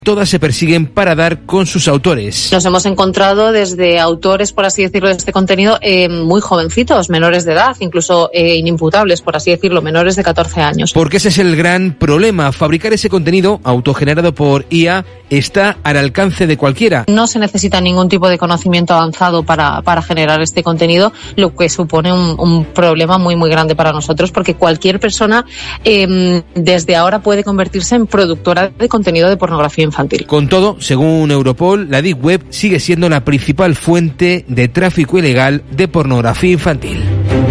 Todas se persiguen para dar con sus autores. Nos hemos encontrado desde autores, por así decirlo, de este contenido muy jovencitos, menores de edad, incluso inimputables, por así decirlo, menores de 14 años. Porque ese es el gran problema. Fabricar ese contenido autogenerado por IA está al alcance de cualquiera. No se necesita ningún tipo de conocimiento avanzado para generar este contenido, lo que supone un problema muy, muy grande para nosotros, porque cualquier persona desde ahora puede convertirse en productora de contenido de pornografía infantil. Con todo, según Europol, la Deep Web sigue siendo la principal fuente de tráfico ilegal de pornografía infantil.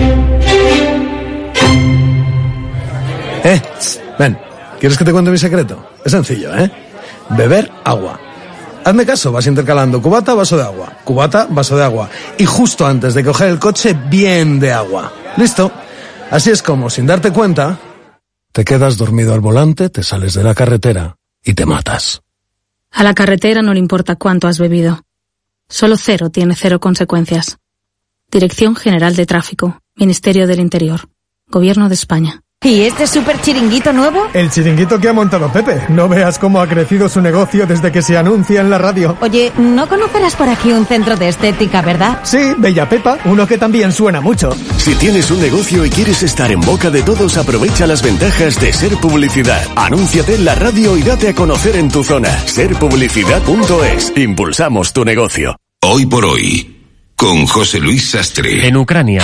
Ven, ¿quieres que te cuente mi secreto? Es sencillo, beber agua. Hazme caso, vas intercalando cubata, vaso de agua, cubata, vaso de agua. Y justo antes de coger el coche, bien de agua. ¿Listo? Así es como, sin darte cuenta, te quedas dormido al volante, te sales de la carretera y te matas. A la carretera no le importa cuánto has bebido. Solo cero tiene cero consecuencias. Dirección General de Tráfico, Ministerio del Interior, Gobierno de España. ¿Y este súper chiringuito nuevo? El chiringuito que ha montado Pepe. No veas cómo ha crecido su negocio desde que se anuncia en la radio. Oye, no conocerás por aquí un centro de estética, ¿verdad? Sí, Bella Pepa, uno que también suena mucho. Si tienes un negocio y quieres estar en boca de todos, aprovecha las ventajas de Ser Publicidad. Anúnciate en la radio y date a conocer en tu zona. Serpublicidad.es. Impulsamos tu negocio. Hoy por hoy, con José Luis Sastre. En Ucrania,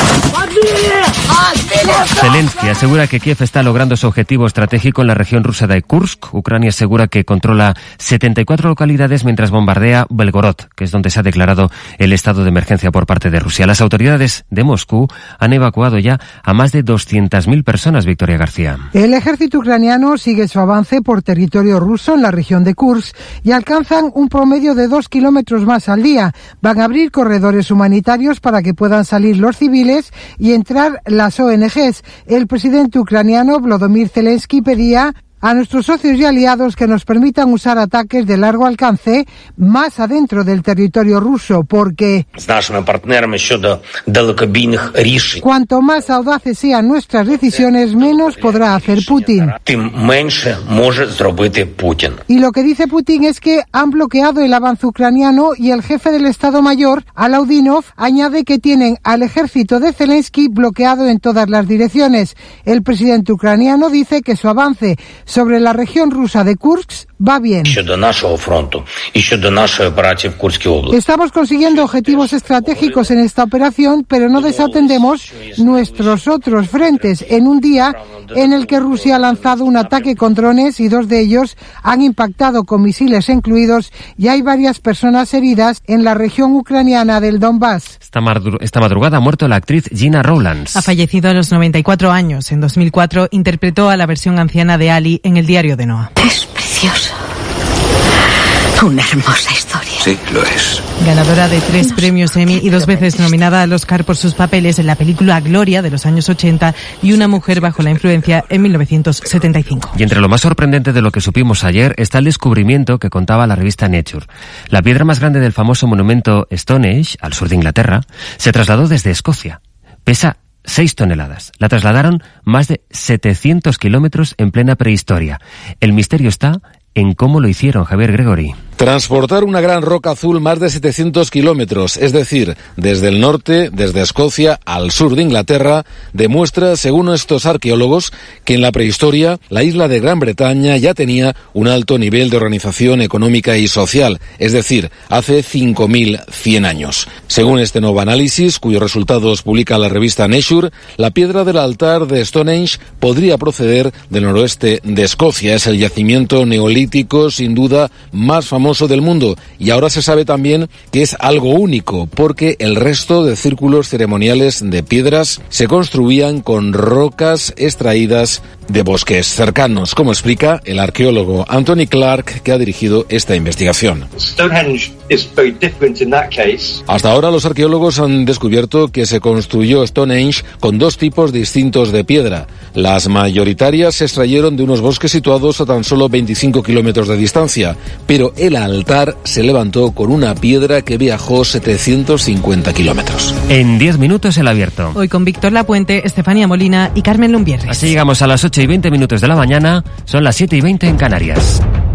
Zelensky asegura que Kiev está logrando su objetivo estratégico en la región rusa de Kursk. Ucrania asegura que controla 74 localidades mientras bombardea Belgorod, que es donde se ha declarado el estado de emergencia por parte de Rusia. Las autoridades de Moscú han evacuado ya a más de 200.000 personas, Victoria García. El ejército ucraniano sigue su avance por territorio ruso en la región de Kursk y alcanzan un promedio de 2 kilómetros más al día. Van a abrir corredores humanitarios para que puedan salir los civiles y entrar las ONGs. El presidente ucraniano Volodymyr Zelensky pedía a nuestros socios y aliados que nos permitan usar ataques de largo alcance más adentro del territorio ruso, porque cuanto más audaces sean nuestras decisiones, menos podrá hacer Putin. Y lo que dice Putin es que han bloqueado el avance ucraniano y el jefe del Estado Mayor, Alaudinov, añade que tienen al ejército de Zelensky bloqueado en todas las direcciones. El presidente ucraniano dice que su avance sobre la región rusa de Kursk va bien. Estamos consiguiendo objetivos estratégicos en esta operación, pero no desatendemos nuestros otros frentes en un día en el que Rusia ha lanzado un ataque con drones y 2 de ellos han impactado con misiles incluidos y hay varias personas heridas en la región ucraniana del Donbass. Esta madrugada ha muerto la actriz Gina Rowlands. Ha fallecido a los 94 años. En 2004 interpretó a la versión anciana de Ali en El diario de Noah. Es precioso. Una hermosa historia. Sí, lo es. Ganadora de 3 premios Emmy y 2 veces nominada al Oscar por sus papeles en la película Gloria de los años 80 y Una mujer bajo la influencia en 1975. Y entre lo más sorprendente de lo que supimos ayer está el descubrimiento que contaba la revista Nature. La piedra más grande del famoso monumento Stonehenge, al sur de Inglaterra, se trasladó desde Escocia. Pesa 6 toneladas. La trasladaron más de 700 kilómetros en plena prehistoria. El misterio está en cómo lo hicieron, Javier Gregory. Transportar una gran roca azul más de 700 kilómetros, es decir, desde el norte, desde Escocia al sur de Inglaterra, demuestra, según estos arqueólogos, que en la prehistoria la isla de Gran Bretaña ya tenía un alto nivel de organización económica y social, es decir, hace 5.100 años. Según este nuevo análisis, cuyos resultados publica la revista Nature, la piedra del altar de Stonehenge podría proceder del noroeste de Escocia. Es el yacimiento neolítico, sin duda, más famoso del mundo, y ahora se sabe también que es algo único, porque el resto de círculos ceremoniales de piedras se construían con rocas extraídas de bosques cercanos, como explica el arqueólogo Anthony Clark, que ha dirigido esta investigación. Hasta ahora los arqueólogos han descubierto que se construyó Stonehenge con 2 tipos distintos de piedra. Las mayoritarias se extrayeron de unos bosques situados a tan solo 25 kilómetros de distancia, pero el altar se levantó con una piedra que viajó 750 kilómetros. En 10 minutos el abierto. Hoy con Víctor Lapuente, Estefanía Molina y Carmen Lumbierres. Así llegamos a las 8:20 de la mañana, son las 7:20 en Canarias.